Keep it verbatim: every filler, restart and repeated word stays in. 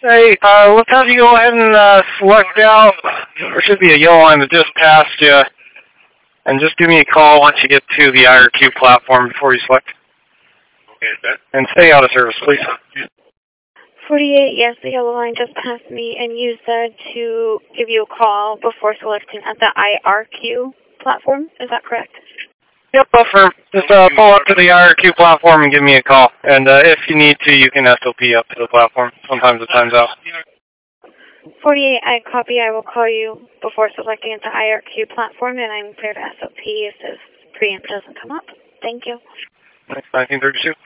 Hey, uh, let's have you go ahead and uh, select out. There should be a yellow line that just passed you. And just give me a call once you get to the I R Q platform before you select. Okay, sir. And stay out of service, please. forty-eight, yes, the yellow line just passed me, and you said to give you a call before selecting at the I R Q platform. Is that correct? Yep, buffer. Just uh, pull up to the I R Q platform and give me a call. And uh, if you need to, you can S O P up to the platform. Sometimes it times out. forty-eight, I copy. I will call you before selecting at the I R Q platform, and I'm clear to S O P if this preamp doesn't come up. Thank you. nineteen thirty-two.